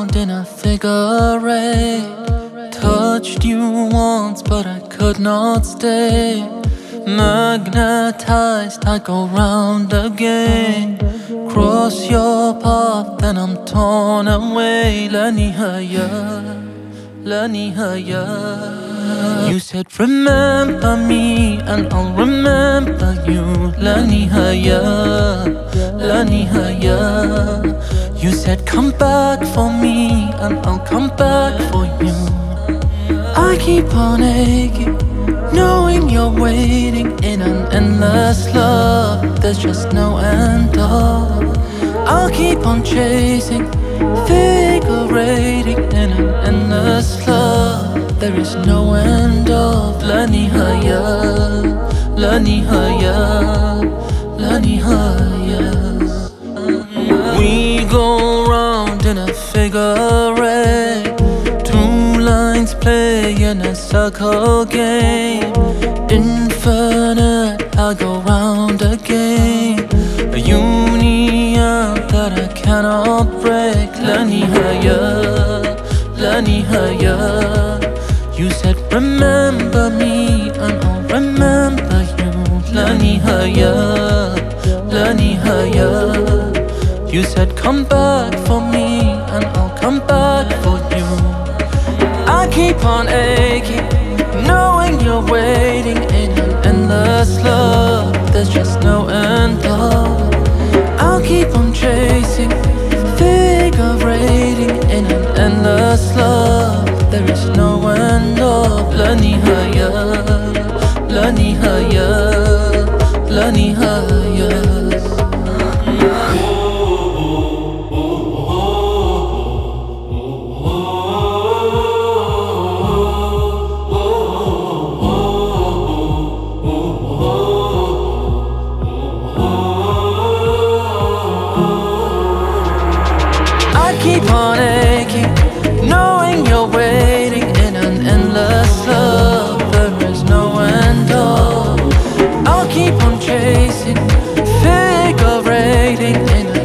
round in a figure eight. Touched you once, but I could not stay. Magnetized, I go round again. Cross your path, then I'm torn away. Lani haya, Lani haya. You said remember me and I'll remember you. Lani haya, Lani haya. You said come back for me and I'll come back for you. I keep on aching, knowing you're waiting in an endless love. There's just no end of. I'll keep on chasing, figurating in an endless love. There is no end of. Lani haya, Lani haya, Lani haya. We go round in a figure eight. Two lines play in a circle game. Infinite, I go round again. A union that I cannot break. Lani haya, Lani haya. You said remember me and I'll remember you. Lani haya, Lani haya. You said come back for me and I'll come back for you. I keep on aching, knowing you're waiting in an endless love. There's just no end of. I'll keep on chasing, figurating in an endless love. There is no end of. Lani haya, Lani haya, Lani haya. Keep on aching, knowing you're waiting in an endless love. There is no end of. I'll keep on chasing, figurating in